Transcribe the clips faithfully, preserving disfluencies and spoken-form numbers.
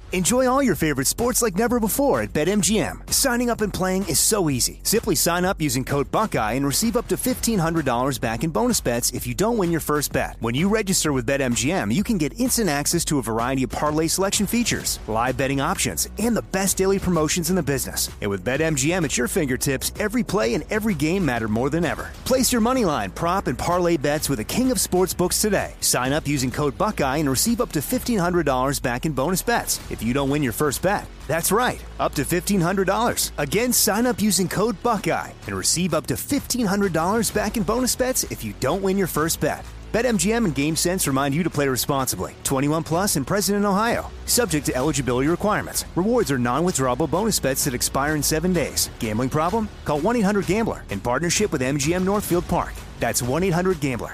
Enjoy all your favorite sports like never before at BetMGM. Signing up and playing is so easy. Simply sign up using code Buckeye and receive up to fifteen hundred dollars back in bonus bets if you don't win your first bet. When you register with BetMGM, you can get instant access to a variety of parlay selection features, live betting options, and the best daily promotions in the business. And with BetMGM at your fingertips, every play and every game matter more than ever. Place your moneyline, prop, and parlay bets with the king of sportsbooks today. Sign up using code Buckeye and receive up to fifteen hundred dollars back in bonus bets if you don't win your first bet. That's right, up to fifteen hundred dollars. Again, sign up using code Buckeye and receive up to fifteen hundred dollars back in bonus bets if you don't win your first bet. BetMGM and GameSense remind you to play responsibly. twenty-one plus and present in Ohio. Subject to eligibility requirements. Rewards are non-withdrawable bonus bets that expire in seven days. Gambling problem? Call one eight hundred gambler in partnership with M G M Northfield Park. That's one eight hundred gambler.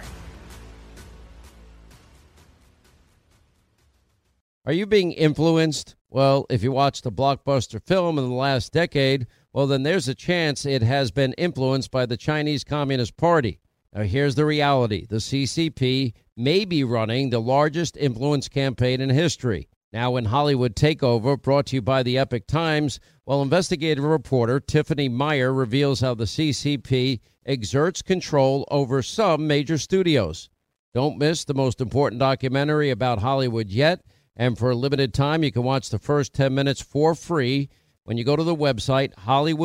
Are you being influenced? Well, if you watched a blockbuster film in the last decade, well, then there's a chance it has been influenced by the Chinese Communist Party. Now, here's the reality. The C C P may be running the largest influence campaign in history. Now, in Hollywood Takeover, brought to you by the Epic Times, well, investigative reporter Tiffany Meyer reveals how the C C P exerts control over some major studios. Don't miss the most important documentary about Hollywood yet. And for a limited time, you can watch the first ten minutes for free when you go to the website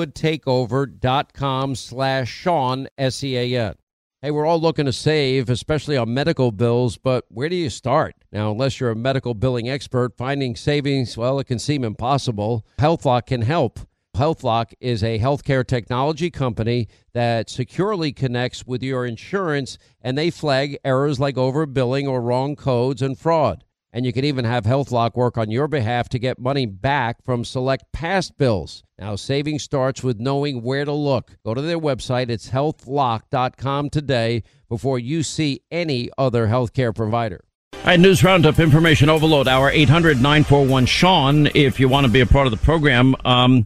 hollywoodtakeover.com slash Sean, S E A N. Hey, we're all looking to save, especially on medical bills, but where do you start? Now, unless you're a medical billing expert, finding savings, well, it can seem impossible. HealthLock can help. HealthLock is a healthcare technology company that securely connects with your insurance, and they flag errors like overbilling or wrong codes and fraud. And you can even have HealthLock work on your behalf to get money back from select past bills. Now, saving starts with knowing where to look. Go to their website. It's health lock dot com today before you see any other healthcare provider. All right, News Roundup, Information Overload, Hour eight hundred nine four one Sean, if you want to be a part of the program. Um,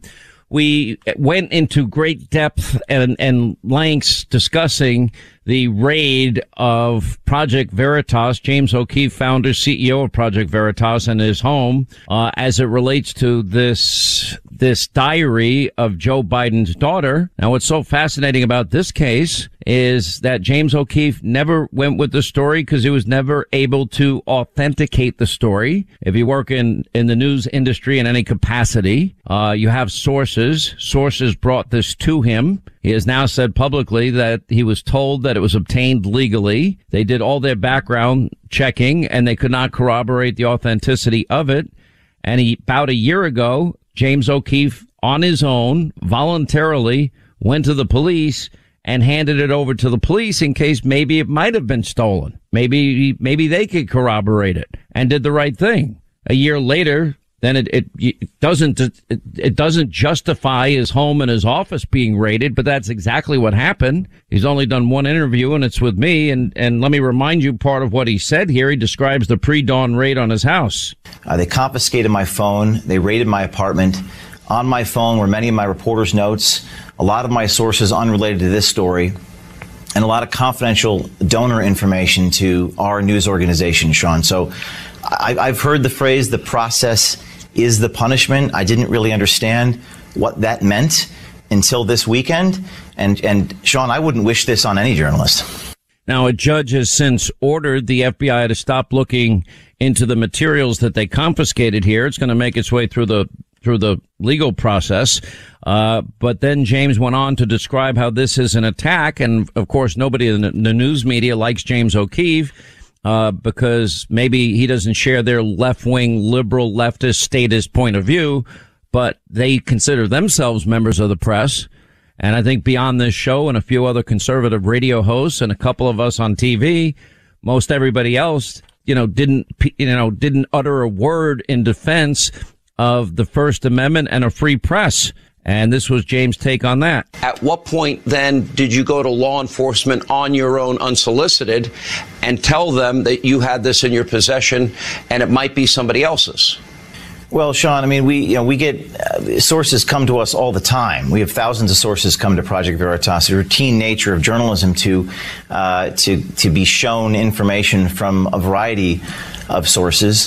we went into great depth and, and lengths discussing the raid of Project Veritas, James O'Keefe, founder, C E O of Project Veritas, and his home, uh, as it relates to this, this diary of Joe Biden's daughter. Now, what's so fascinating about this case is that James O'Keefe never went with the story because he was never able to authenticate the story. If you work in, in the news industry in any capacity, uh, you have sources. Sources brought this to him. He has now said publicly that he was told that it was obtained legally. They did all their background checking and they could not corroborate the authenticity of it. And he, about a year ago, James O'Keefe, on his own, voluntarily went to the police and handed it over to the police in case maybe it might have been stolen. Maybe, maybe they could corroborate it and did the right thing. A year later, then it, it, it doesn't, it, it doesn't justify his home and his office being raided, but that's exactly what happened. He's only done one interview and it's with me. And, and let me remind you part of what he said here. He describes the pre-dawn raid on his house. Uh, they confiscated my phone. They raided my apartment. On my phone were many of my reporters' notes, a lot of my sources unrelated to this story, and a lot of confidential donor information to our news organization, Sean. So I, I've heard the phrase, the process is the punishment. I didn't really understand what that meant until this weekend. And, and Sean, I wouldn't wish this on any journalist. Now, a judge has since ordered the F B I to stop looking into the materials that they confiscated here. It's going to make its way through the through the legal process. Uh, but then James went on to describe how this is an attack. And of course, nobody in the, the news media likes James O'Keefe, uh, because maybe he doesn't share their left-wing, liberal, leftist, statist point of view, but they consider themselves members of the press. And I think beyond this show and a few other conservative radio hosts and a couple of us on T V, most everybody else, you know, didn't, you know, didn't utter a word in defense of the First Amendment and a free press. And this was James' take on that. At what point then did you go to law enforcement on your own unsolicited and tell them that you had this in your possession and it might be somebody else's? Well, Sean, I mean, we, you know, we get uh, sources come to us all the time. We have thousands of sources come to Project Veritas. The routine nature of journalism to, uh, to, to be shown information from a variety of sources.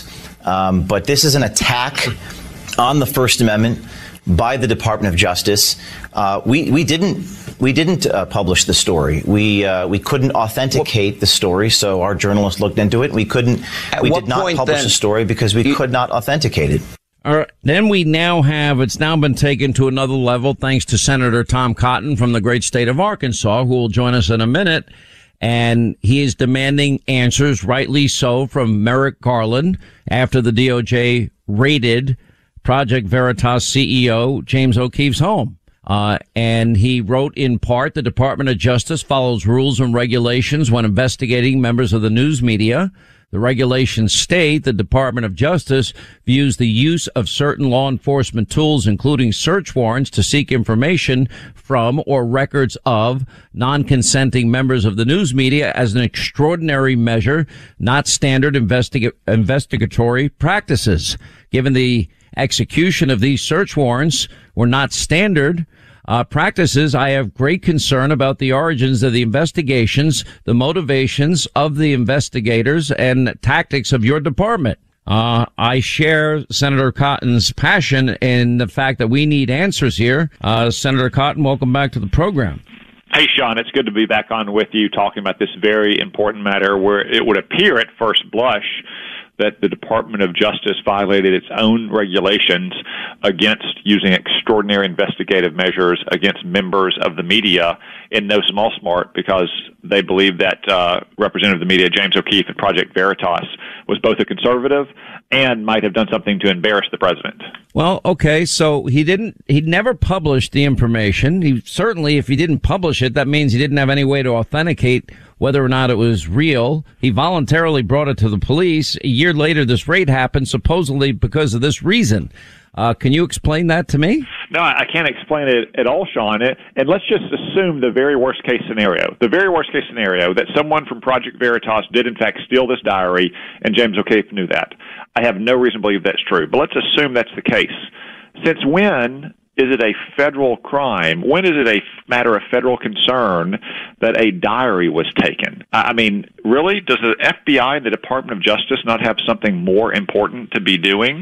Um, but this is an attack on the First Amendment by the Department of Justice. Uh, we we didn't we didn't uh, publish the story. We uh, we couldn't authenticate well, the story, so our journalists looked into it. We couldn't. We did not publish the story because we you, could not authenticate it. All right. Then we now have, it's now been taken to another level thanks to Senator Tom Cotton from the great state of Arkansas, who will join us in a minute. And he is demanding answers, rightly so, from Merrick Garland after the D O J raided Project Veritas C E O James O'Keefe's home. Uh, and he wrote in part, the Department of Justice follows rules and regulations when investigating members of the news media. The regulations state the Department of Justice views the use of certain law enforcement tools, including search warrants, to seek information from or records of non-consenting members of the news media as an extraordinary measure, not standard investiga- investigatory practices. Given the execution of these search warrants were not standard Uh, practices, I have great concern about the origins of the investigations, the motivations of the investigators, and tactics of your department. Uh, I share Senator Cotton's passion in the fact that we need answers here. Uh, Senator Cotton, welcome back to the program. Hey, Sean, it's good to be back on with you talking about this very important matter where it would appear at first blush that the Department of Justice violated its own regulations against using extraordinary investigative measures against members of the media in no small smart because they believe that uh, Representative of the media James O'Keefe at Project Veritas was both a conservative and might have done something to embarrass the president. Well, okay, so he didn't, he never published the information. He certainly, if he didn't publish it, that means he didn't have any way to authenticate whether or not it was real. He voluntarily brought it to the police. A year later, this raid happened, supposedly because of this reason. Uh, can you explain that to me? No, I can't explain it at all, Sean. And let's just assume the very worst case scenario. The very worst case scenario that someone from Project Veritas did, in fact, steal this diary, and James O'Keefe knew that. I have no reason to believe that's true. But let's assume that's the case. Since when is it a federal crime? When is it a matter of federal concern that a diary was taken? I mean, really? Does the F B I and the Department of Justice not have something more important to be doing?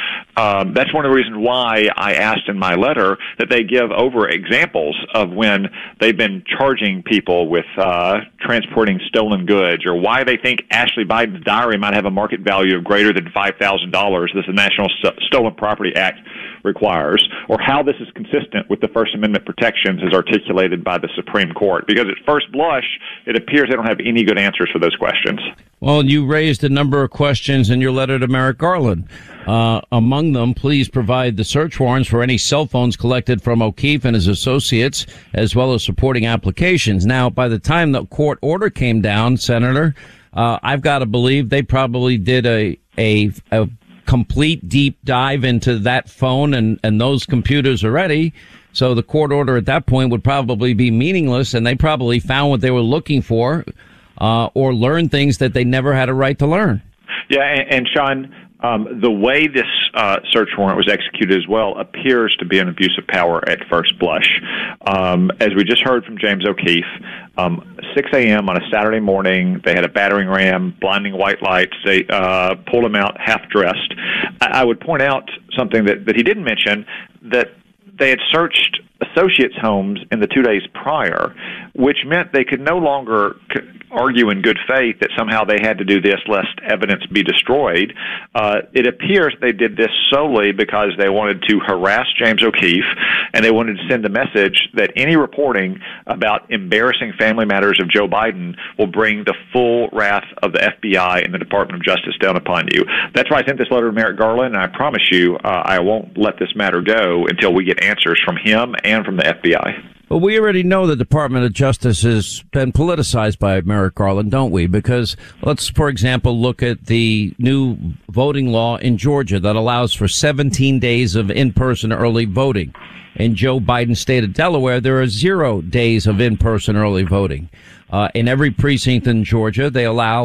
Um, that's one of the reasons why I asked in my letter that they give over examples of when they've been charging people with uh, transporting stolen goods, or why they think Ashley Biden's diary might have a market value of greater than five thousand dollars, as the National Stolen Property Act requires, or how this is consistent with the First Amendment protections as articulated by the Supreme Court. Because at first blush, it appears they don't have any good answers for those questions. Well, you raised a number of questions in your letter to Merrick Garland. Uh, among them, please provide the search warrants for any cell phones collected from O'Keefe and his associates, as well as supporting applications. Now, by the time the court order came down, Senator, uh, I've got to believe they probably did a, a, a complete deep dive into that phone and, and those computers already. So the court order at that point would probably be meaningless, and they probably found what they were looking for, uh, or learned things that they never had a right to learn. Yeah, and, and Sean, Um, the way this uh, search warrant was executed as well appears to be an abuse of power at first blush. Um, as we just heard from James O'Keefe, um, six a.m. on a Saturday morning, they had a battering ram, blinding white lights. They uh, pulled him out half-dressed. I, I would point out something that, that he didn't mention, that they had searched associates' homes in the two days prior, which meant they could no longer c- argue in good faith that somehow they had to do this lest evidence be destroyed. Uh, it appears they did this solely because they wanted to harass James O'Keefe, and they wanted to send a message that any reporting about embarrassing family matters of Joe Biden will bring the full wrath of the F B I and the Department of Justice down upon you. That's why I sent this letter to Merrick Garland, and I promise you uh, I won't let this matter go until we get answers from him and from the F B I. Well, we already know the Department of Justice has been politicized by Merrick Garland, don't we? Because let's, for example, look at the new voting law in Georgia that allows for seventeen days of in-person early voting. In Joe Biden's state of Delaware, there are zero days of in-person early voting. Uh, in every precinct in Georgia, they allow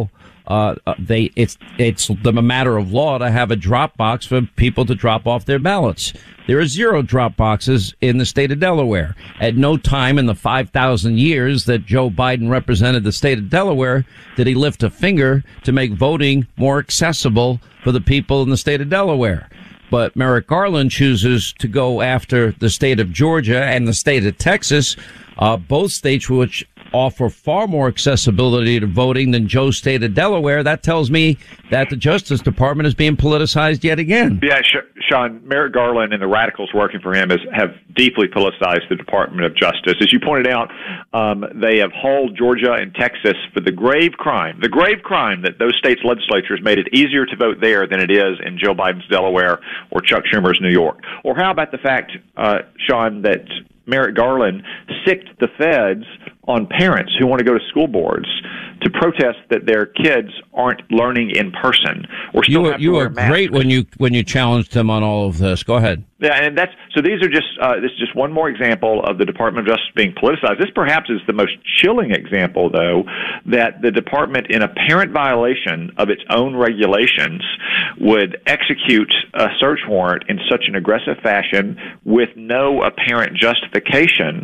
uh, they it's it's the matter of law to have a drop box for people to drop off their ballots. There are zero drop boxes in the state of Delaware. At no time in the five thousand years that Joe Biden represented the state of Delaware did he lift a finger to make voting more accessible for the people in the state of Delaware. But Merrick Garland chooses to go after the state of Georgia and the state of Texas, uh, both states which offer far more accessibility to voting than Joe's state of Delaware. That tells me that the Justice Department is being politicized yet again. Yeah, Sean, Merrick Garland and the radicals working for him is, have deeply politicized the Department of Justice. As you pointed out, um, they have hauled Georgia and Texas for the grave crime, the grave crime that those states' legislatures made it easier to vote there than it is in Joe Biden's Delaware or Chuck Schumer's New York. Or how about the fact, uh, Sean, that Merrick Garland sicked the feds on parents who want to go to school boards to protest that their kids aren't learning in person or still you were, have to you wear were masks. great when you when you challenged him on all of this. Go ahead. Yeah, and that's so. These are just uh, this is just one more example of the Department of Justice being politicized. This perhaps is the most chilling example, though, that the department, in apparent violation of its own regulations, would execute a search warrant in such an aggressive fashion with no apparent justification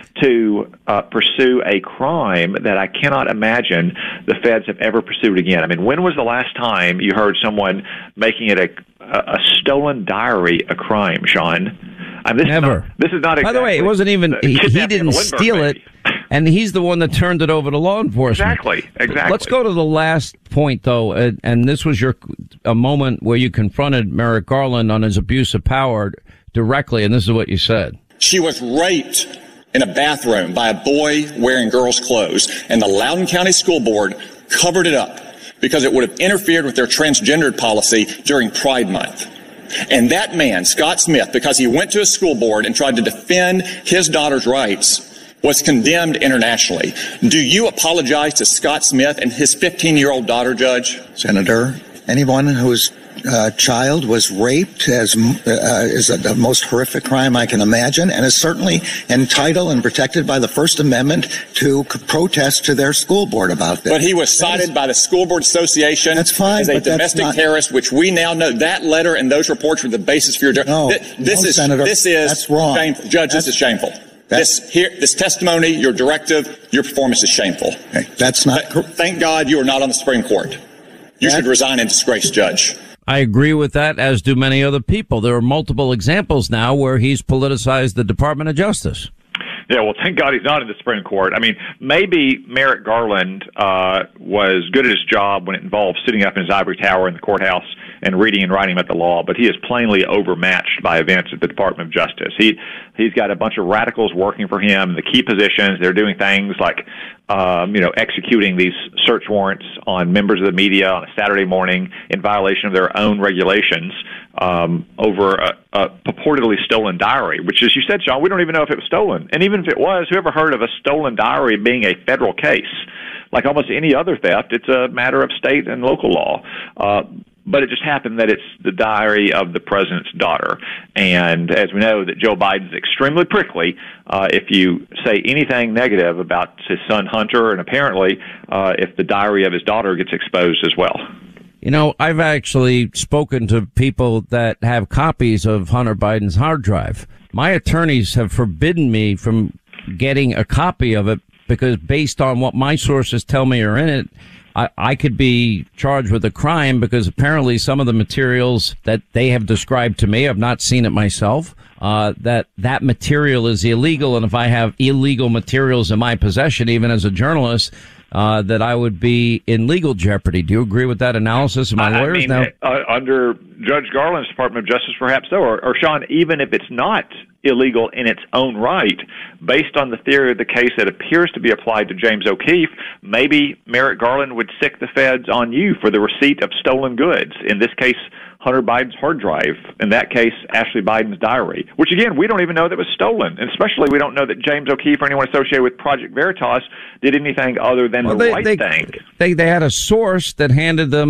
to uh, pursue a crime that I cannot imagine the feds have ever pursued again. I mean, when was the last time you heard someone making it a a stolen diary a crime, Sean? I mean, this Never. Is not, this is not exactly. By the way, it wasn't even, he, he didn't steal it, and he's the one that turned it over to law enforcement. Exactly, exactly. Let's go to the last point, though, and, and this was your a moment where you confronted Merrick Garland on his abuse of power directly, and this is what you said. She was raped in a bathroom by a boy wearing girls' clothes, and the Loudoun County School Board covered it up because it would have interfered with their transgendered policy during Pride Month. And that man, Scott Smith, because he went to a school board and tried to defend his daughter's rights, was condemned internationally. Do you apologize to Scott Smith and his fifteen-year-old daughter, Judge? Senator, anyone whose uh, child was raped as, uh, is a, the most horrific crime I can imagine, and is certainly entitled and protected by the First Amendment to c- protest to their school board about this. But he was cited is, by the School Board Association that's fine, as a but domestic that's not, terrorist, which we now know that letter and those reports were the basis for your... No, this, this no, is, Senator, this is that's wrong. Shameful. Judge, that's, this is shameful. This here, this testimony, your directive, your performance is shameful. Okay, that's not... Th- thank God you are not on the Supreme Court. You that, should resign in disgrace, Judge. I agree with that, as do many other people. There are multiple examples now where he's politicized the Department of Justice. Yeah, well, thank God he's not in the Supreme Court. I mean, maybe Merrick Garland uh, was good at his job when it involved sitting up in his ivory tower in the courthouse and reading and writing about the law, but he is plainly overmatched by events at the Department of Justice. He, he's got a bunch of radicals working for him in the key positions. They're doing things like, um, you know, executing these search warrants on members of the media on a Saturday morning in violation of their own regulations um, over a, a purportedly stolen diary, which, as you said, Sean, we don't even know if it was stolen. And even if it was, whoever heard of a stolen diary being a federal case? Like almost any other theft, it's a matter of state and local law. Uh, But it just happened that it's the diary of the president's daughter. And as we know, that Joe Biden's extremely prickly uh, if you say anything negative about his son Hunter, and apparently uh, if the diary of his daughter gets exposed as well. You know, I've actually spoken to people that have copies of Hunter Biden's hard drive. My attorneys have forbidden me from getting a copy of it because based on what my sources tell me are in it, I, I could be charged with a crime because apparently some of the materials that they have described to me, I've not seen it myself, uh, that that material is illegal. And if I have illegal materials in my possession, even as a journalist, uh, that I would be in legal jeopardy. Do you agree with that analysis of my I lawyers mean, now? Uh, under Judge Garland's Department of Justice, perhaps so. Or, or Sean, even if it's not illegal in its own right, based on the theory of the case that appears to be applied to James O'Keefe, maybe Merrick Garland would sick the feds on you for the receipt of stolen goods. In this case, Hunter Biden's hard drive. In that case, Ashley Biden's diary, which, again, we don't even know that was stolen. And especially we don't know that James O'Keefe or anyone associated with Project Veritas did anything other than well, the they, right they, thing. They, they had a source that handed them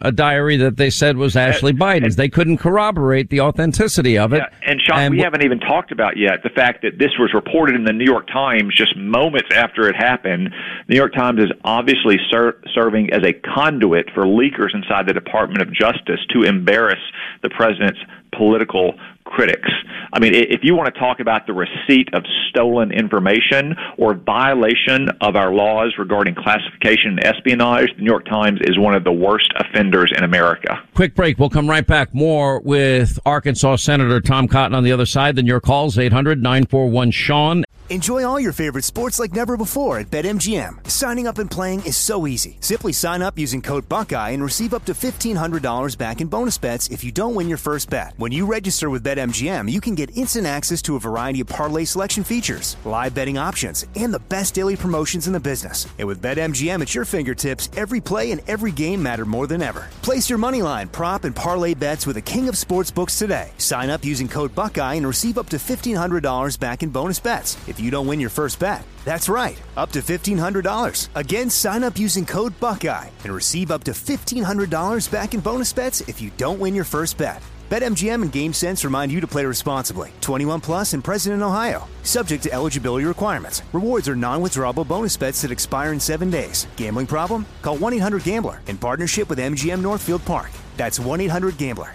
a diary that they said was Ashley Biden's. They couldn't corroborate the authenticity of it. Yeah, and Sean, and we haven't even talked about yet the fact that this was reported in the New York Times just moments after it happened. The New York Times is obviously ser- serving as a conduit for leakers inside the Department of Justice to embarrass the president's political critics. I mean, if you want to talk about the receipt of stolen information or violation of our laws regarding classification and espionage, the New York Times is one of the worst offenders in America. Quick break. We'll come right back. More with Arkansas Senator Tom Cotton on the other side. Then your calls, eight hundred nine four one Sean. Enjoy all your favorite sports like never before at BetMGM. Signing up and playing is so easy. Simply sign up using code Buckeye and receive up to fifteen hundred dollars back in bonus bets if you don't win your first bet. When you register with BetMGM, you can get instant access to a variety of parlay selection features, live betting options, and the best daily promotions in the business. And with BetMGM at your fingertips, every play and every game matter more than ever. Place your moneyline, prop, and parlay bets with the king of sportsbooks today. Sign up using code Buckeye and receive up to fifteen hundred dollars back in bonus bets if you don't win your first bet. That's right, up to fifteen hundred dollars. Again, sign up using code Buckeye and receive up to fifteen hundred dollars back in bonus bets if you don't win your first bet. BetMGM and GameSense remind you to play responsibly. twenty-one plus and present in Ohio. Subject to eligibility requirements. Rewards are non-withdrawable bonus bets that expire in seven days. Gambling problem? Call one eight hundred gambler in partnership with M G M Northfield Park. That's one eight hundred gambler.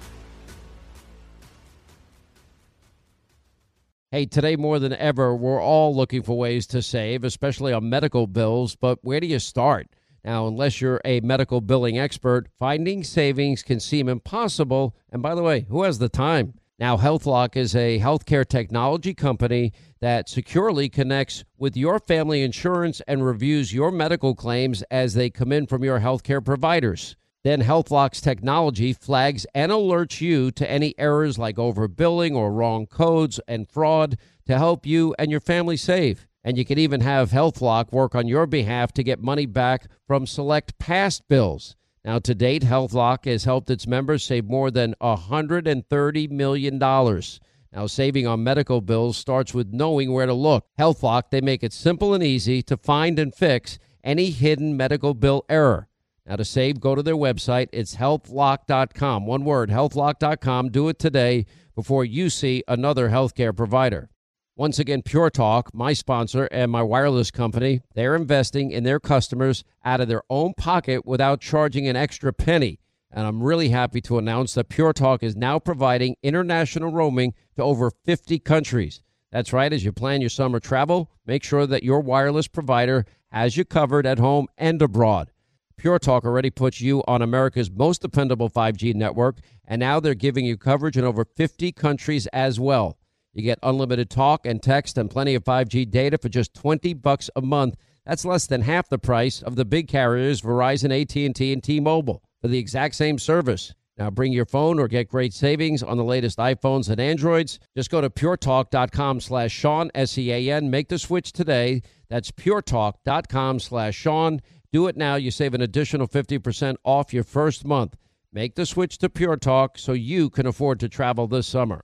Hey, today more than ever, we're all looking for ways to save, especially on medical bills, but where do you start? Now, unless you're a medical billing expert, finding savings can seem impossible. And by the way, who has the time? Now, HealthLock is a healthcare technology company that securely connects with your family insurance and reviews your medical claims as they come in from your healthcare providers. Then HealthLock's technology flags and alerts you to any errors like overbilling or wrong codes and fraud to help you and your family save. And you can even have HealthLock work on your behalf to get money back from select past bills. Now, to date, HealthLock has helped its members save more than one hundred thirty million dollars. Now, saving on medical bills starts with knowing where to look. HealthLock, they make it simple and easy to find and fix any hidden medical bill error. Now, to save, go to their website. It's health lock dot com. One word, health lock dot com. Do it today before you see another healthcare provider. Once again, Pure Talk, my sponsor and my wireless company, they're investing in their customers out of their own pocket without charging an extra penny. And I'm really happy to announce that Pure Talk is now providing international roaming to over fifty countries. That's right. As you plan your summer travel, make sure that your wireless provider has you covered at home and abroad. Pure Talk already puts you on America's most dependable five G network, and now they're giving you coverage in over fifty countries as well. You get unlimited talk and text and plenty of five G data for just twenty bucks a month. That's less than half the price of the big carriers Verizon, A T and T, and T-Mobile for the exact same service. Now bring your phone or get great savings on the latest iPhones and Androids. Just go to puretalk.com slash Sean, S E A N. Make the switch today. That's puretalk.com slash Sean. Do it now. You save an additional fifty percent off your first month. Make the switch to Pure Talk so you can afford to travel this summer.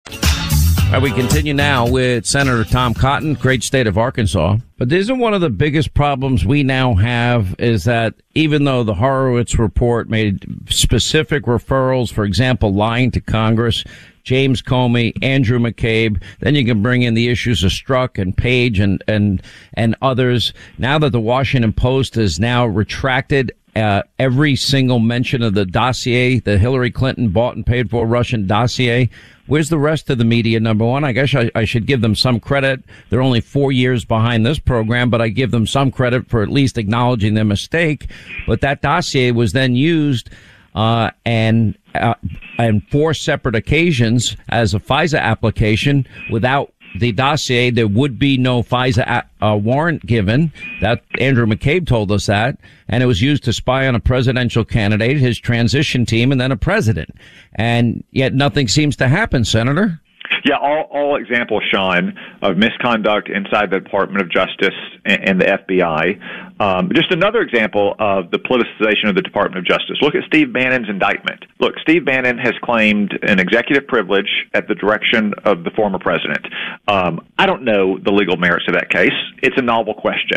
All right, we continue now with Senator Tom Cotton, great state of Arkansas. But isn't one of the biggest problems we now have is that even though the Horowitz report made specific referrals, for example, lying to Congress, James Comey, Andrew McCabe, then you can bring in the issues of Strzok and Page and, and, and others. Now that the Washington Post has now retracted uh, every single mention of the dossier, the Hillary Clinton bought and paid for Russian dossier, where's the rest of the media, number one? I guess I, I should give them some credit. They're only four years behind this program, but I give them some credit for at least acknowledging their mistake. But that dossier was then used uh, and uh, on four separate occasions as a FISA application. Without the dossier, there would be no FISA uh, warrant given. That Andrew McCabe told us that, and it was used to spy on a presidential candidate, his transition team, and then a president. And yet nothing seems to happen, Senator. Yeah, all, all examples, Sean, of misconduct inside the Department of Justice and, and the F B I. Um, just another example of the politicization of the Department of Justice. Look at Steve Bannon's indictment. Look, Steve Bannon has claimed an executive privilege at the direction of the former president. Um, I don't know the legal merits of that case. It's a novel question.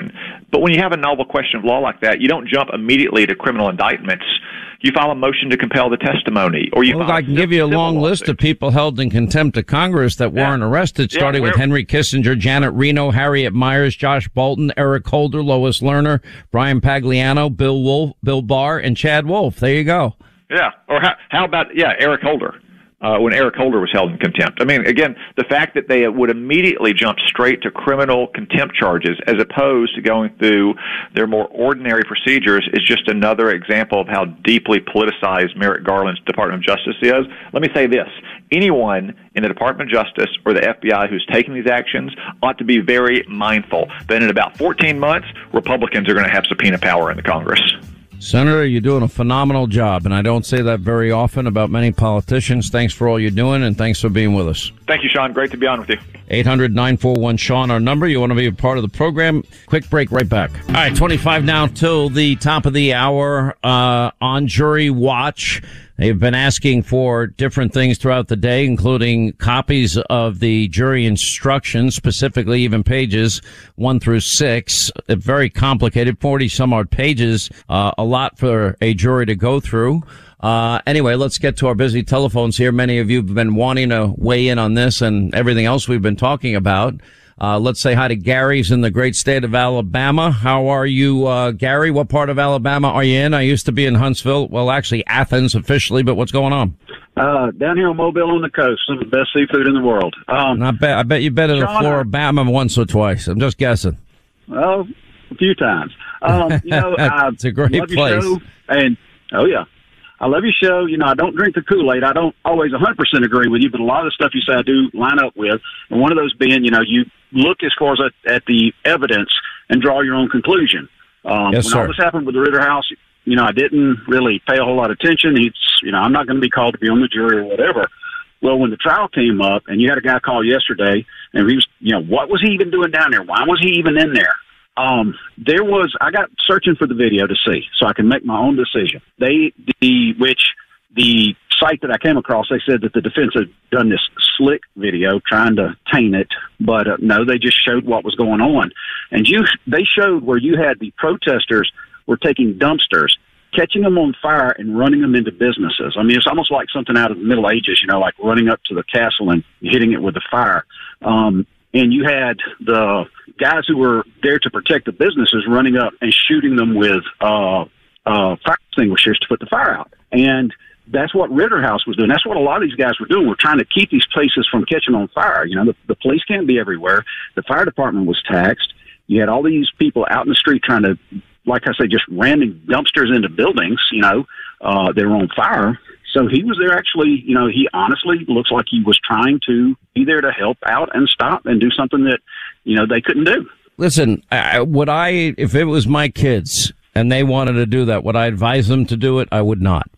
But when you have a novel question of law like that, you don't jump immediately to criminal indictments. You file a motion to compel the testimony, or you. Well, file I can give you a long lawsuit. list of people held in contempt of Congress that Yeah. weren't arrested, Yeah, starting with we're- Henry Kissinger, Janet Reno, Harriet Myers, Josh Bolton, Eric Holder, Lois Lerner, Brian Pagliano, Bill Wolf, Bill Barr, and Chad Wolf. There you go. Yeah, or how, how about yeah, Eric Holder? Uh, when Eric Holder was held in contempt. I mean, again, the fact that they would immediately jump straight to criminal contempt charges as opposed to going through their more ordinary procedures is just another example of how deeply politicized Merrick Garland's Department of Justice is. Let me say this. Anyone in the Department of Justice or the F B I who's taking these actions ought to be very mindful that in about fourteen months, Republicans are going to have subpoena power in the Congress. Senator, you're doing a phenomenal job, and I don't say that very often about many politicians. Thanks for all you're doing, and thanks for being with us. Thank you, Sean. Great to be on with you. eight hundred nine four one Sean, our number. You want to be a part of the program? Quick break, right back. All right, twenty-five now till the top of the hour uh, on Jury Watch. They've been asking for different things throughout the day, including copies of the jury instructions, specifically even pages one through six. Very complicated, forty some odd pages, uh, a lot for a jury to go through. Uh, anyway, let's get to our busy telephones here. Many of you have been wanting to weigh in on this and everything else we've been talking about. Uh, let's say hi to Gary's in the great state of Alabama. How are you, uh, Gary? What part of Alabama are you in? I used to be in Huntsville. Well, actually Athens officially, but what's going on? Uh, down here in Mobile on the coast, some of the best seafood in the world. Um, I bet, I bet you've been to the Floribama once or twice. I'm just guessing. Well, a few times. Um, you know, I it's a great love place. your show, and oh yeah, I love your show. You know, I don't drink the Kool-Aid. I don't always one hundred percent agree with you, but a lot of the stuff you say I do line up with. And one of those being, you know, you look as far as at, at the evidence and draw your own conclusion. Um, yes, when sir. all this happened with the Ritter House, you know, I didn't really pay a whole lot of attention. He's, you know, I'm not going to be called to be on the jury or whatever. Well, when the trial came up, and you had a guy call yesterday, and he was, you know, what was he even doing down there? Why was he even in there? Um, there was, I got searching for the video to see, so I can make my own decision. They, the, which the site that I came across, they said that the defense had done this slick video trying to taint it, but uh, no, they just showed what was going on. And you, they showed where you had the protesters were taking dumpsters, catching them on fire and running them into businesses. I mean, it's almost like something out of the Middle Ages, you know, like running up to the castle and hitting it with the fire. Um, and you had the guys who were there to protect the businesses running up and shooting them with uh, uh, fire extinguishers to put the fire out. And that's what Ritter House was doing. That's what a lot of these guys were doing. We're trying to keep these places from catching on fire. You know, the, the police can't be everywhere. The fire department was taxed. You had all these people out in the street trying to, like I say, just ramming dumpsters into buildings, you know, uh, they were on fire. So he was there actually, you know, he honestly looks like he was trying to be there to help out and stop and do something that, you know, they couldn't do. Listen, I, would I, if it was my kids and they wanted to do that, would I advise them to do it? I would not.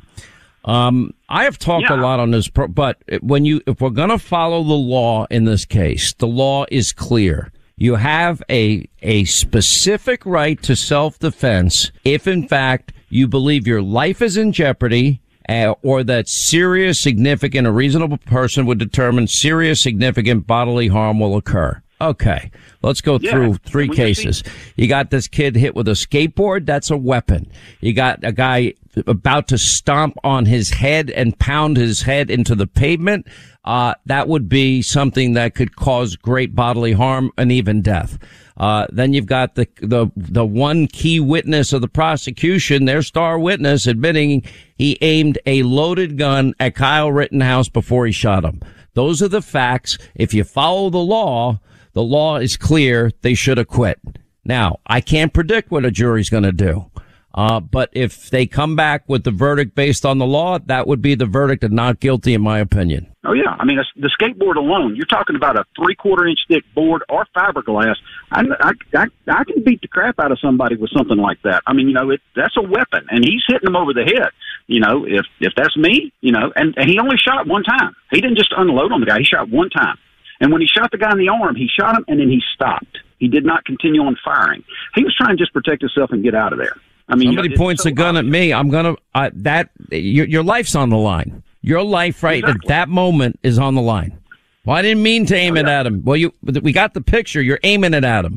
Um, I have talked Yeah. a lot on this, pro- but when you, if we're going to follow the law in this case, the law is clear. You have a, a specific right to self-defense if, in fact, you believe your life is in jeopardy, uh, or that serious, significant, a reasonable person would determine serious, significant bodily harm will occur. Okay, let's go Yeah. through three When you cases. You got this kid hit with a skateboard. That's a weapon. You got a guy about to stomp on his head and pound his head into the pavement. Uh, that would be something that could cause great bodily harm and even death. Uh, then you've got the, the, the one key witness of the prosecution, their star witness, admitting he aimed a loaded gun at Kyle Rittenhouse before he shot him. Those are the facts. If you follow the law, the law is clear. They should have quit. Now, I can't predict what a jury's going to do. Uh, but if they come back with the verdict based on the law, that would be the verdict of not guilty, in my opinion. Oh, yeah. I mean, the skateboard alone, you're talking about a three-quarter inch thick board or fiberglass. I, I, I, I can beat the crap out of somebody with something like that. I mean, you know, it, that's a weapon, and he's hitting them over the head. You know, if if that's me, you know, and, and he only shot one time. He didn't just unload on the guy. He shot one time. And when he shot the guy in the arm, he shot him, and then he stopped. He did not continue on firing. He was trying to just protect himself and get out of there. I mean, somebody you know, points so a gun obvious. at me, I'm gonna uh, that your your life's on the line. Your life right Exactly. at that moment is on the line. Well, I didn't mean to aim Oh, it yeah. at him. Well, you we got the picture. You're aiming it at him.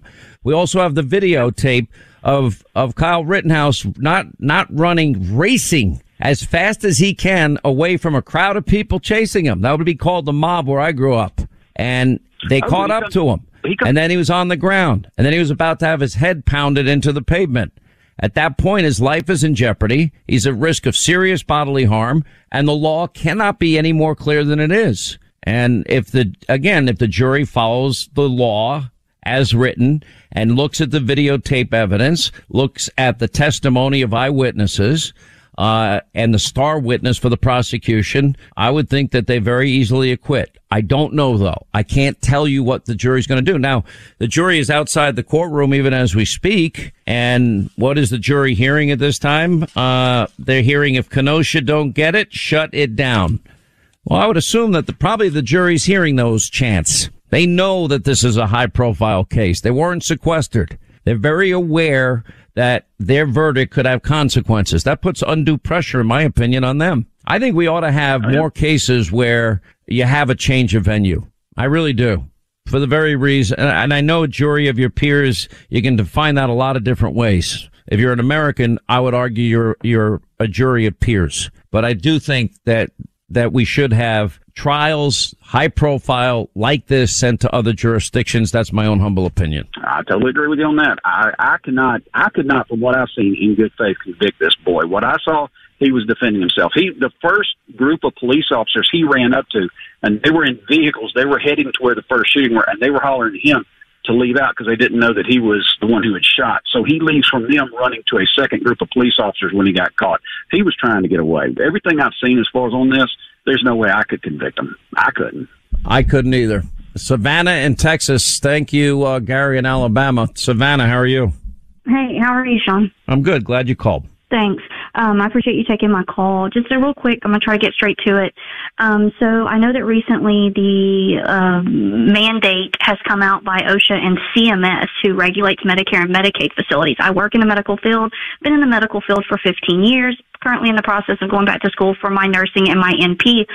We also have the videotape of of Kyle Rittenhouse not not running, racing as fast as he can away from a crowd of people chasing him. That would be called the mob where I grew up. And they oh, caught up come, to him. And then he was on the ground. And then he was about to have his head pounded into the pavement. At that point, his life is in jeopardy. He's at risk of serious bodily harm. And the law cannot be any more clear than it is. And if the, again, if the jury follows the law as written and looks at the videotape evidence, looks at the testimony of eyewitnesses, uh, and the star witness for the prosecution, I would think that they very easily acquit. I don't know, though. I can't tell you what the jury's going to do. Now, the jury is outside the courtroom even as we speak. And what is the jury hearing at this time? Uh, they're hearing if Kenosha don't get it, shut it down. Well, I would assume that the, probably the jury's hearing those chants. They know that this is a high-profile case. They weren't sequestered. They're very aware that their verdict could have consequences. That puts undue pressure, in my opinion, on them. I think we ought to have more cases where you have a change of venue. I really do. For the very reason, and I know a jury of your peers, you can define that a lot of different ways. If you're an American, I would argue you're you're a jury of peers. But I do think that that we should have trials, high profile, like this sent to other jurisdictions. That's my own humble opinion. I totally agree with you on that. I, I cannot, I could not, from what I've seen, in good faith, convict this boy. What I saw, he was defending himself. He, the first group of police officers he ran up to, and they were in vehicles, they were heading to where the first shooting were, and they were hollering at him to leave out because they didn't know that he was the one who had shot. So he leaves from them running to a second group of police officers when he got caught. He was trying to get away. Everything I've seen as far as on this, there's no way I could convict him. I couldn't. I couldn't either. Savannah in Texas. Thank you, uh, Gary in Alabama. Savannah, how are you? Hey, how are you, Sean? I'm good. Glad you called. Thanks. Um, I appreciate you taking my call. Just a real quick, I'm going to try to get straight to it. Um, so I know that recently the um, mandate has come out by OSHA and C M S, who regulates Medicare and Medicaid facilities. I work in the medical field, been in the medical field for fifteen years, currently in the process of going back to school for my nursing and my N P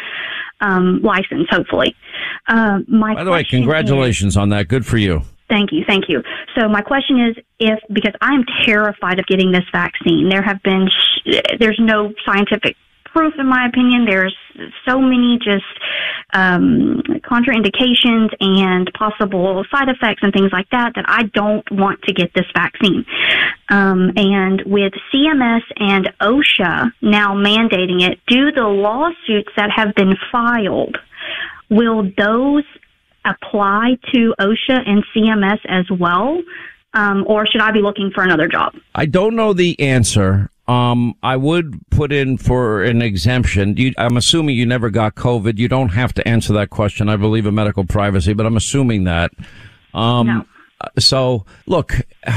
um, license, hopefully. Uh, my By the way, congratulations is, on that. Good for you. Thank you. Thank you. So my question is, if, because I'm terrified of getting this vaccine, there have been, sh- there's no scientific proof, in my opinion. There's so many just um, contraindications and possible side effects and things like that that I don't want to get this vaccine. Um, and with C M S and OSHA now mandating it, do the lawsuits that have been filed, will those apply to OSHA and C M S as well? Um, or should I be looking for another job? I don't know the answer. Um, I would put in for an exemption. You, I'm assuming you never got COVID. You don't have to answer that question. I believe in medical privacy, but I'm assuming that. Um, no. So, look,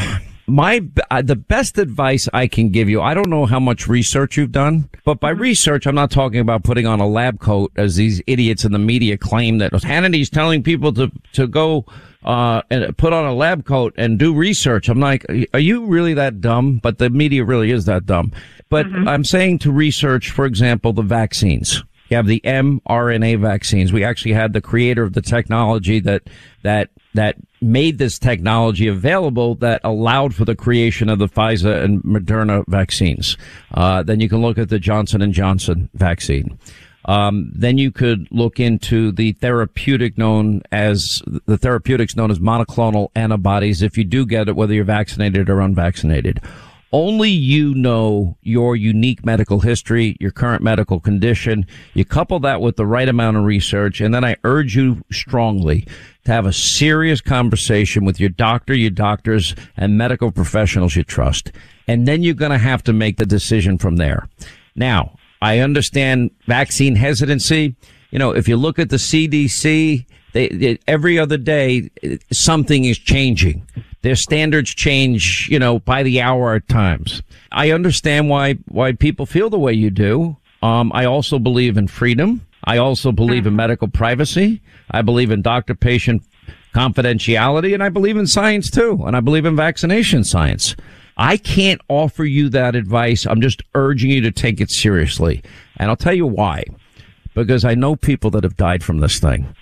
my uh, the best advice I can give you, I don't know how much research you've done, but by mm-hmm. research, I'm not talking about putting on a lab coat, as these idiots in the media claim that Hannity's telling people to, to go uh and put on a lab coat and do research. I'm like, are you really that dumb? But the media really is that dumb. But mm-hmm. I'm saying to research, for example, the vaccines. You have the mRNA vaccines. We actually had the creator of the technology that that that made this technology available that allowed for the creation of the Pfizer and Moderna vaccines. Uh then you can look at the Johnson and Johnson vaccine. Um, then you could look into the therapeutic known as the therapeutics known as monoclonal antibodies. If you do get it, whether you're vaccinated or unvaccinated, only you know your unique medical history, your current medical condition. You couple that with the right amount of research. And then I urge you strongly to have a serious conversation with your doctor, your doctors, and medical professionals you trust. And then you're going to have to make the decision from there. Now, I understand vaccine hesitancy. You know, if you look at the C D C, they, they, every other day, something is changing. Their standards change, you know, by the hour at times. I understand why, why people feel the way you do. Um, I also believe in freedom. I also believe in medical privacy. I believe in doctor-patient confidentiality, and I believe in science too. And I believe in vaccination science. I can't offer you that advice. I'm just urging you to take it seriously. And I'll tell you why. Because I know people that have died from this thing.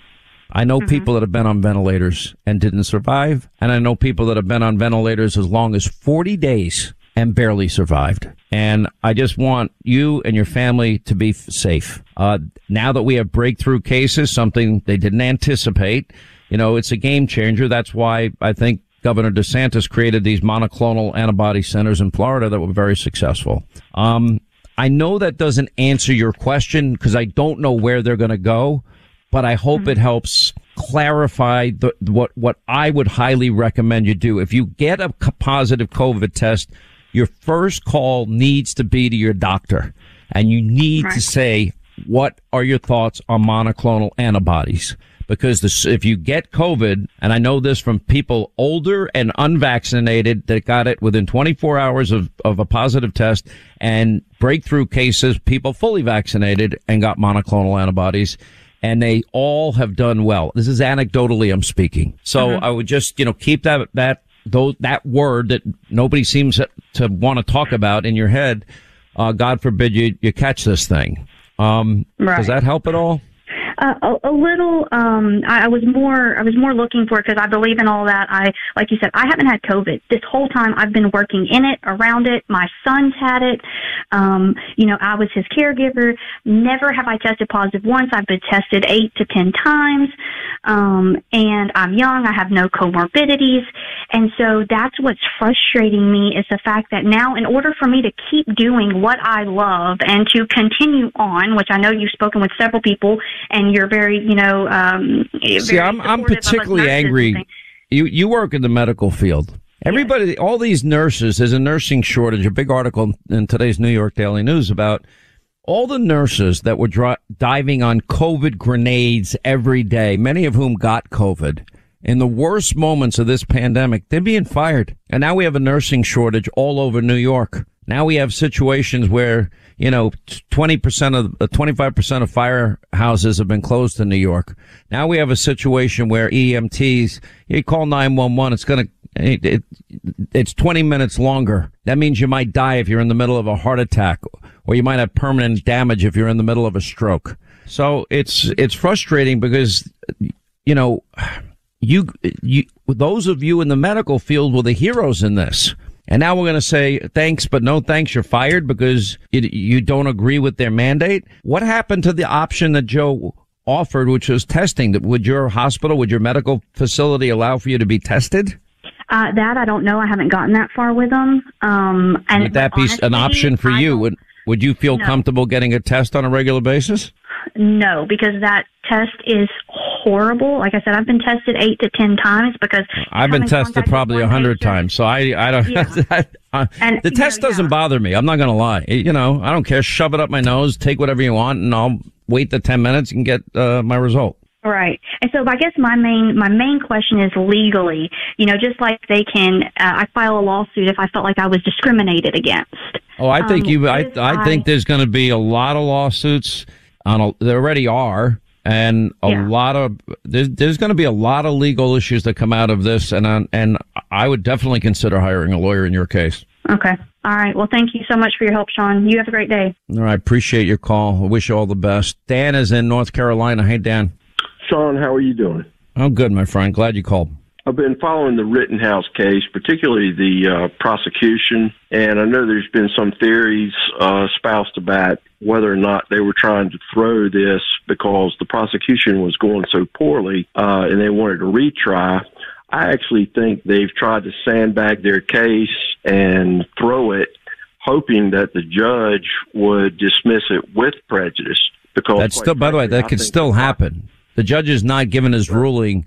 I know Mm-hmm. people that have been on ventilators and didn't survive. And I know people that have been on ventilators as long as forty days and barely survived. And I just want you and your family to be f- safe. Uh, now that we have breakthrough cases, something they didn't anticipate, you know, it's a game changer. That's why I think Governor DeSantis created these monoclonal antibody centers in Florida that were very successful. Um, I know that doesn't answer your question because I don't know where they're going to go, but I hope mm-hmm. it helps clarify the, what, what I would highly recommend you do. If you get a positive COVID test, your first call needs to be to your doctor, and you need right. to say, what are your thoughts on monoclonal antibodies? Because this, if you get COVID, and I know this from people older and unvaccinated that got it within twenty-four hours of, of a positive test, and breakthrough cases, people fully vaccinated and got monoclonal antibodies, and they all have done well. This is anecdotally I'm speaking. So mm-hmm. I would just, you know, keep that, that, Though that word that nobody seems to want to talk about in your head, uh, God forbid you, you catch this thing. Um, right. Does that help at all? Uh, a, a little. Um, I, I was more. I was more looking for it because I believe in all that. I, like you said, I haven't had COVID this whole time. I've been working in it, around it. My son's had it. Um, you know, I was his caregiver. Never have I tested positive once. I've been tested eight to ten times. Um, and I'm young. I have no comorbidities. And so that's what's frustrating me is the fact that now, in order for me to keep doing what I love and to continue on, which I know you've spoken with several people, and you're very, you know, um, see, very I'm I'm particularly angry. You you work in the medical field. Everybody, yes. all these nurses. There's a nursing shortage. A big article in today's New York Daily News about all the nurses that were dri- diving on COVID grenades every day, many of whom got COVID. In the worst moments of this pandemic, they're being fired. And now we have a nursing shortage all over New York. Now we have situations where, you know, twenty percent of, uh, twenty-five percent of firehouses have been closed in New York. Now we have a situation where E M Ts, you call nine one one, it's going to, it, it, it's twenty minutes longer. That means you might die if you're in the middle of a heart attack, or you might have permanent damage if you're in the middle of a stroke. So it's, it's frustrating because, you know, You, you, those of you in the medical field were the heroes in this. And now we're going to say thanks, but no thanks. You're fired because you, you don't agree with their mandate. What happened to the option that Joe offered, which was testing? Would your hospital, would your medical facility allow for you to be tested? Uh, that I don't know. I haven't gotten that far with them. Um, and would that be honestly, an option for you? Would, would you feel no. comfortable getting a test on a regular basis? No, because that test is horrible. Like I said, I've been tested eight to ten times because I've been tested probably a hundred times. So I, I don't. Yeah. I, I, and, the test know, doesn't yeah. bother me. I'm not going to lie. You know, I don't care. Shove it up my nose. Take whatever you want, and I'll wait the ten minutes and get uh, my result. Right. And so I guess my main my main question is legally, you know, just like they can, uh, I file a lawsuit if I felt like I was discriminated against. Oh, I think um, you. I I think there's going to be a lot of lawsuits. On a, there already are, and a yeah. lot of there's, there's going to be a lot of legal issues that come out of this, and uh, and I would definitely consider hiring a lawyer in your case. Okay. All right. Well, thank you so much for your help, Sean. You have a great day. All right. Appreciate your call. I wish you all the best. Dan is in North Carolina. Hey, Dan. Sean, how are you doing? I'm good, my friend. Glad you called. I've been following the Rittenhouse case, particularly the uh, prosecution, and I know there's been some theories uh, espoused about whether or not they were trying to throw this because the prosecution was going so poorly uh, and they wanted to retry. I actually think they've tried to sandbag their case and throw it, hoping that the judge would dismiss it with prejudice. Because that's still, by the way, that could still happen. The judge is not given his ruling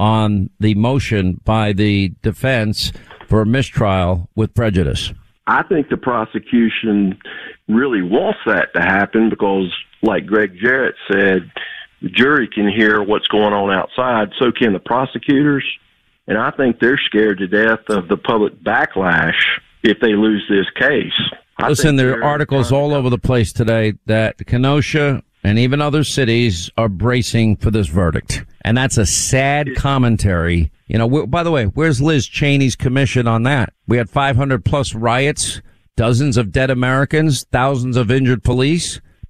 on the motion by the defense for a mistrial with prejudice. I think the prosecution really wants that to happen because, like Greg Jarrett said, the jury can hear what's going on outside, so can the prosecutors. And I think they're scared to death of the public backlash if they lose this case. I Listen, there are articles all over the place today that Kenosha and even other cities are bracing for this verdict. And that's a sad commentary. You know, by the way, where's Liz Cheney's commission on that? We had five hundred plus riots, dozens of dead Americans, thousands of injured police.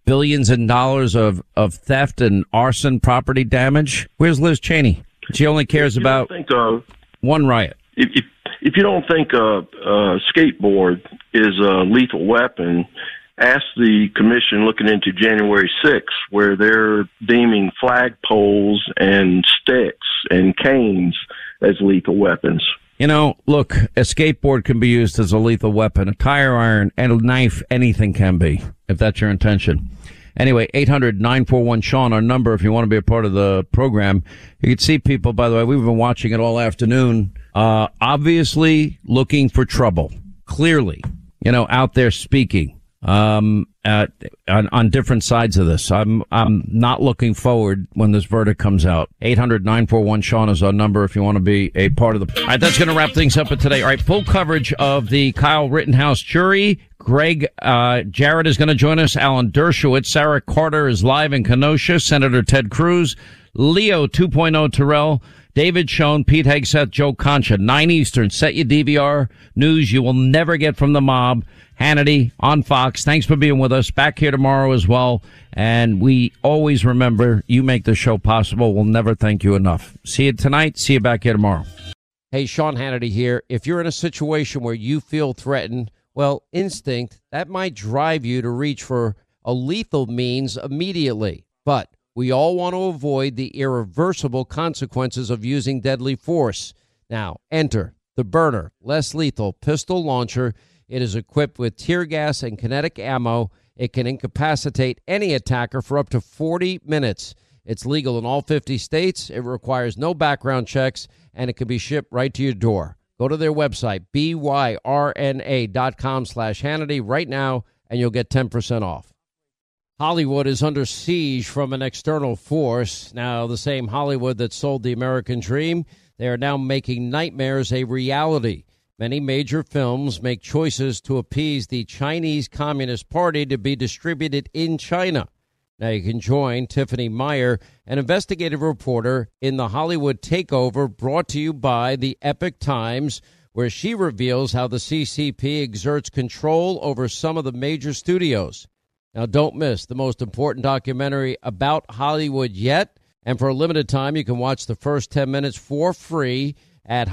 billions in dollars of, of theft and arson property damage. Where's Liz Cheney? She only cares about think, uh, one riot. If, if, if you don't think a, a skateboard is a lethal weapon, ask the commission looking into January sixth, where they're deeming flagpoles and sticks and canes as lethal weapons. You know, look, a skateboard can be used as a lethal weapon. A tire iron and a knife, anything can be, if that's your intention. Anyway, eight hundred nine four one Sean, our number, if you want to be a part of the program. You can see people, by the way, we've been watching it all afternoon, uh, obviously looking for trouble. Clearly, you know, out there speaking. Um, at, on, on different sides of this. I'm, I'm not looking forward when this verdict comes out. eight hundred nine four one Sean is our number if you want to be a part of the, all right, that's going to wrap things up for today. All right, full coverage of the Kyle Rittenhouse jury. Greg, uh, Jarrett is going to join us. Alan Dershowitz. Sarah Carter is live in Kenosha. Senator Ted Cruz. Leo two point oh Terrell. David Schoen, Pete Hegseth, Joe Concha. nine Eastern. Set your D V R. News you will never get from the mob. Hannity on Fox. Thanks for being with us. Back here tomorrow as well. And we always remember you make the show possible. We'll never thank you enough. See you tonight. See you back here tomorrow. Hey, Sean Hannity here. If you're in a situation where you feel threatened, well, instinct, that might drive you to reach for a lethal means immediately. But we all want to avoid the irreversible consequences of using deadly force. Now, enter the Byrna, less lethal pistol launcher. It is equipped with tear gas and kinetic ammo. It can incapacitate any attacker for up to forty minutes. It's legal in all fifty states. It requires no background checks, and it can be shipped right to your door. Go to their website, B Y R N A dot com slash Hannity right now, and you'll get ten percent off. Hollywood is under siege from an external force. Now, the same Hollywood that sold the American dream, they are now making nightmares a reality. Many major films make choices to appease the Chinese Communist Party to be distributed in China. Now you can join Tiffany Meyer, an investigative reporter in the Hollywood Takeover, brought to you by the Epoch Times, where she reveals how the C C P exerts control over some of the major studios. Now don't miss the most important documentary about Hollywood yet, and for a limited time you can watch the first ten minutes for free at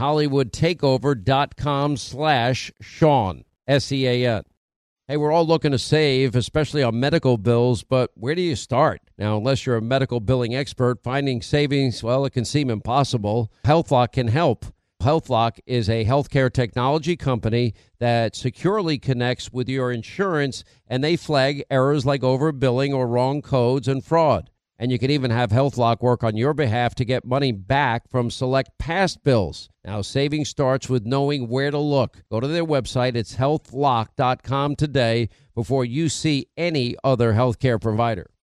hollywoodtakeover.com slash Sean, S E A N. Hey, we're all looking to save, especially on medical bills, but where do you start? Now, unless you're a medical billing expert, finding savings, well, it can seem impossible. HealthLock can help. HealthLock is a healthcare technology company that securely connects with your insurance, and they flag errors like overbilling or wrong codes and fraud. And you can even have HealthLock work on your behalf to get money back from select past bills. Now, saving starts with knowing where to look. Go to their website. It's health lock dot com today before you see any other healthcare provider.